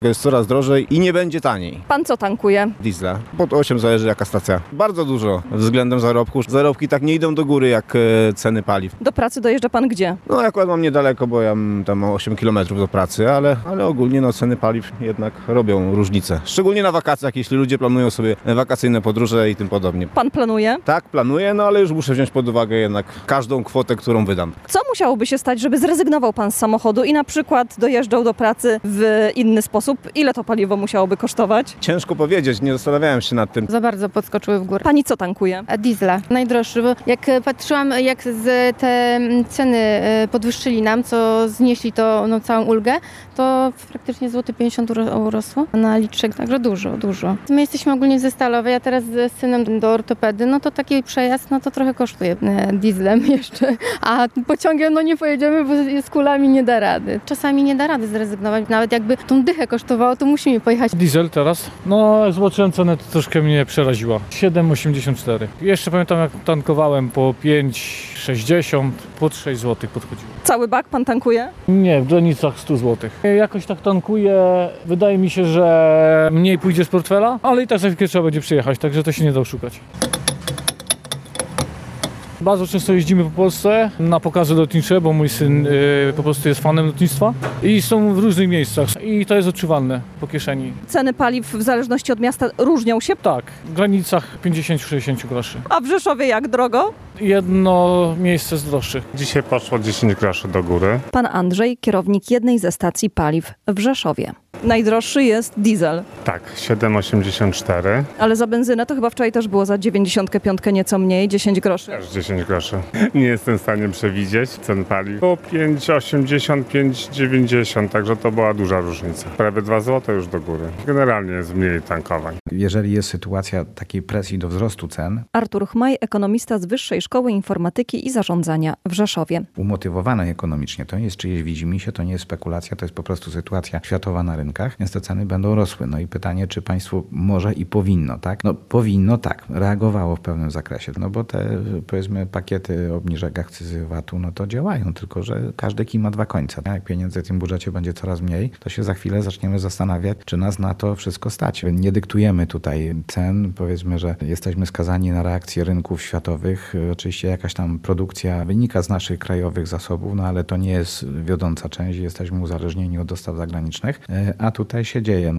Jest coraz drożej i nie będzie taniej. Pan co tankuje? Diesla. Pod 8 zależy jaka stacja. Bardzo dużo względem zarobku. Zarobki tak nie idą do góry jak ceny paliw. Do pracy dojeżdża pan gdzie? No akurat mam niedaleko, bo ja tam mam 8 km do pracy, ale ogólnie ceny paliw jednak robią różnicę. Szczególnie na wakacjach, jeśli ludzie planują sobie wakacyjne podróże i tym podobnie. Pan planuje? Tak, planuję, ale już muszę wziąć pod uwagę jednak każdą kwotę, którą wydam. Co musiałoby się stać, żeby zrezygnował pan z samochodu i na przykład dojeżdżał do pracy w inny sposób? Ile to paliwo musiałoby kosztować? Ciężko powiedzieć, nie zastanawiałem się nad tym. Za bardzo podskoczyły w górę. Pani co tankuje? A diesla, najdroższy, bo jak patrzyłam, jak te ceny podwyższyli nam, co znieśli to całą ulgę, to praktycznie złoty 50 urosło na litrze, także dużo. My jesteśmy ogólnie ze Stalowej, ja teraz z synem do ortopedy, no to taki przejazd, no to trochę kosztuje dieslem jeszcze, a pociągiem nie pojedziemy, bo z kulami nie da rady. Czasami nie da rady zrezygnować, nawet jakby tą dychę kosztowało, to musimy pojechać. Diesel teraz? No jak zobaczyłem cenę, to troszkę mnie przeraziła. 7,84. Jeszcze pamiętam jak tankowałem po 5,60, pod 6 zł podchodziło. Cały bak pan tankuje? Nie, w granicach 100 zł. Jakoś tak tankuję, wydaje mi się, że mniej pójdzie z portfela, ale i tak za chwilkę trzeba będzie przyjechać, także to się nie da oszukać. Bardzo często jeździmy po Polsce na pokazy lotnicze, bo mój syn po prostu jest fanem lotnictwa i są w różnych miejscach i to jest odczuwalne po kieszeni. Ceny paliw w zależności od miasta różnią się? Tak, w granicach 50-60 groszy. A w Rzeszowie jak drogo? Jedno miejsce z droższych. Dzisiaj poszło 10 groszy do góry. Pan Andrzej, kierownik jednej ze stacji paliw w Rzeszowie. Najdroższy jest diesel, Tak, 7,84. ale za benzynę to chyba wczoraj też było za 95 nieco mniej, 10 groszy. Też 10 groszy. Nie jestem w stanie przewidzieć cen paliw. Było 5,80, 5,90, także to była duża różnica. Prawie 2 zł już do góry. Generalnie jest mniej tankowań. Jeżeli jest sytuacja takiej presji do wzrostu cen, Artur Chmaj, ekonomista z Wyższej Szkoły Informatyki i Zarządzania w Rzeszowie. umotywowane ekonomicznie, to nie jest czyjeś widzimisię, to nie jest spekulacja, to jest po prostu sytuacja światowa na rynkach, więc te ceny będą rosły. No i pytanie, czy państwo może i powinno, tak? No powinno tak, reagowało w pewnym zakresie, no bo te powiedzmy pakiety obniżek akcyzy VAT-u, no to działają, tylko że każdy kij ma dwa końce. Jak pieniędzy w tym budżecie będzie coraz mniej, to się za chwilę zaczniemy zastanawiać, czy nas na to wszystko stać. Nie dyktujemy tutaj cen, powiedzmy, że jesteśmy skazani na reakcje rynków światowych. Oczywiście jakaś tam produkcja wynika z naszych krajowych zasobów, no ale to nie jest wiodąca część, jesteśmy uzależnieni od dostaw zagranicznych, a tutaj się dzieje.